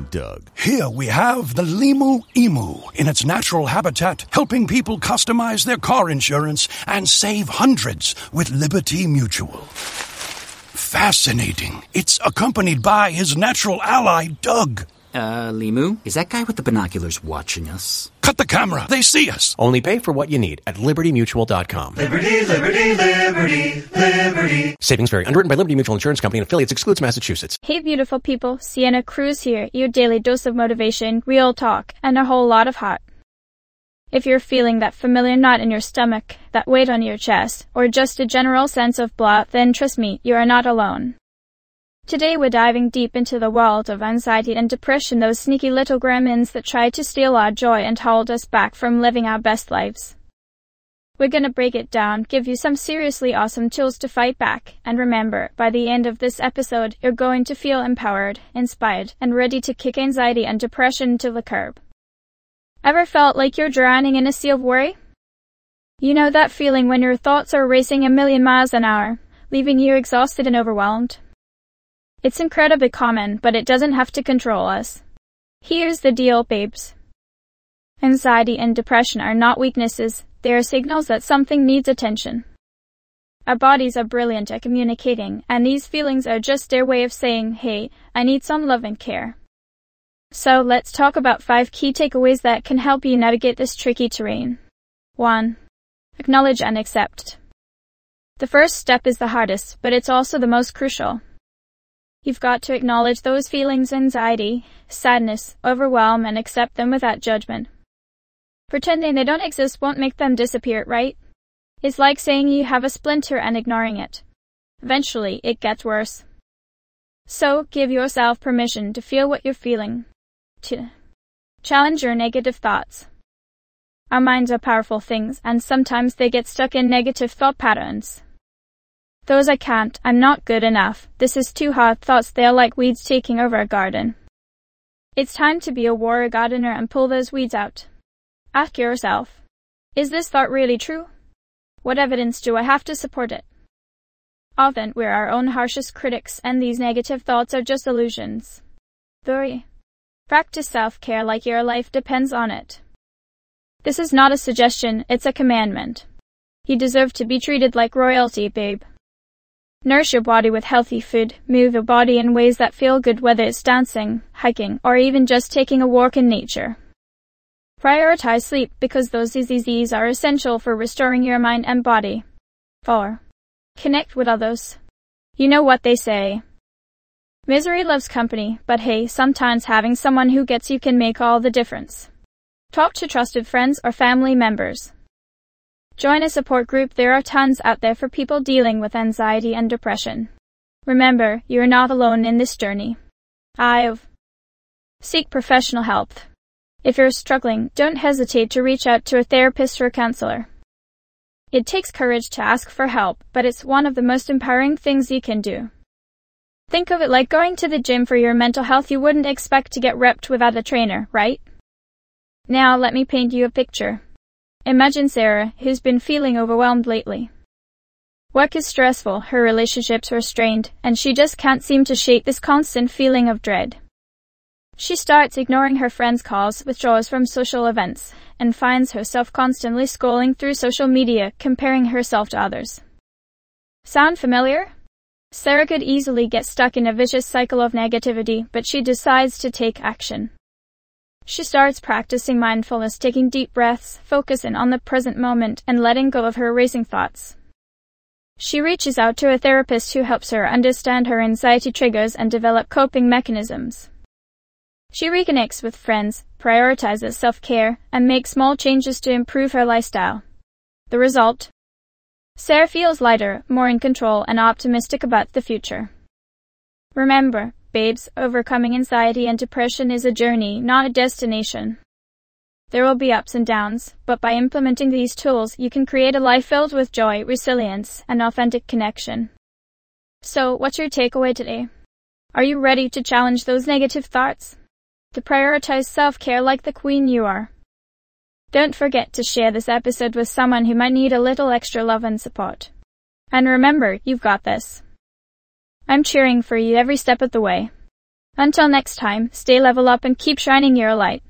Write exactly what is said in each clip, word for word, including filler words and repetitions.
Doug. Here we have the Limu Emu in its natural habitat, helping people customize their car insurance and save hundreds with Liberty Mutual. Fascinating. It's accompanied by his natural ally, Doug. Uh, Limu? Is that guy with the binoculars watching us? Cut the camera. They see us. Only pay for what you need at liberty mutual dot com. Liberty, liberty, liberty, liberty. Savings vary. Underwritten by Liberty Mutual Insurance Company and affiliates. Excludes Massachusetts. Hey beautiful people, Sienna Cruz here, your daily dose of motivation, real talk, and a whole lot of heart. If you're feeling that familiar knot in your stomach, that weight on your chest, or just a general sense of blah, then trust me, you are not alone. Today we're diving deep into the world of anxiety and depression, those sneaky little gremlins that try to steal our joy and hold us back from living our best lives. We're gonna break it down, give you some seriously awesome tools to fight back, and remember, by the end of this episode, you're going to feel empowered, inspired, and ready to kick anxiety and depression to the curb. Ever felt like you're drowning in a sea of worry? You know that feeling when your thoughts are racing a million miles an hour, leaving you exhausted and overwhelmed? It's incredibly common, but it doesn't have to control us. Here's the deal, babes. Anxiety and depression are not weaknesses, they are signals that something needs attention. Our bodies are brilliant at communicating, and these feelings are just their way of saying, hey, I need some love and care. So let's talk about five key takeaways that can help you navigate this tricky terrain. one. Acknowledge and accept. The first step is the hardest, but it's also the most crucial. You've got to acknowledge those feelings, anxiety, sadness, overwhelm, and accept them without judgment. Pretending they don't exist won't make them disappear, right? It's like saying you have a splinter and ignoring it. Eventually, it gets worse. So, give yourself permission to feel what you're feeling. To challenge your negative thoughts. Our minds are powerful things, and sometimes they get stuck in negative thought patterns. Those I can't, I'm not good enough, this is too hard thoughts, they're like weeds taking over a garden. It's time to be a warrior gardener and pull those weeds out. Ask yourself, is this thought really true? What evidence do I have to support it? Often we're our own harshest critics, and these negative thoughts are just illusions. three. Practice self-care like your life depends on it. This is not a suggestion, it's a commandment. You deserve to be treated like royalty, babe. Nourish your body with healthy food, move your body in ways that feel good, whether it's dancing, hiking, or even just taking a walk in nature. Prioritize sleep because those Z Z Zs are essential for restoring your mind and body. four. Connect with others. You know what they say. Misery loves company, but hey, sometimes having someone who gets you can make all the difference. Talk to trusted friends or family members. Join a support group, there are tons out there for people dealing with anxiety and depression. Remember, you're not alone in this journey. five. Seek professional help. If you're struggling, don't hesitate to reach out to a therapist or a counselor. It takes courage to ask for help, but it's one of the most empowering things you can do. Think of it like going to the gym for your mental health. You wouldn't expect to get ripped without a trainer, right? Now let me paint you a picture. Imagine Sarah, who's been feeling overwhelmed lately. Work is stressful, her relationships are strained, and she just can't seem to shake this constant feeling of dread. She starts ignoring her friends' calls, withdraws from social events, and finds herself constantly scrolling through social media, comparing herself to others. Sound familiar? Sarah could easily get stuck in a vicious cycle of negativity, but she decides to take action. She starts practicing mindfulness, taking deep breaths, focusing on the present moment, and letting go of her racing thoughts. She reaches out to a therapist who helps her understand her anxiety triggers and develop coping mechanisms. She reconnects with friends, prioritizes self-care, and makes small changes to improve her lifestyle. The result? Sarah feels lighter, more in control, and optimistic about the future. Remember, babes, overcoming anxiety and depression is a journey, not a destination. There will be ups and downs, but by implementing these tools, you can create a life filled with joy, resilience, and authentic connection. So, what's your takeaway today? Are you ready to challenge those negative thoughts? To prioritize self-care like the queen you are? Don't forget to share this episode with someone who might need a little extra love and support. And remember, you've got this. I'm cheering for you every step of the way. Until next time, stay level up and keep shining your light.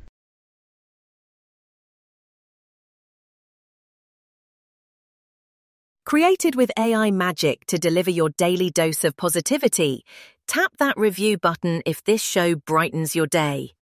Created with A I magic to deliver your daily dose of positivity, tap that review button if this show brightens your day.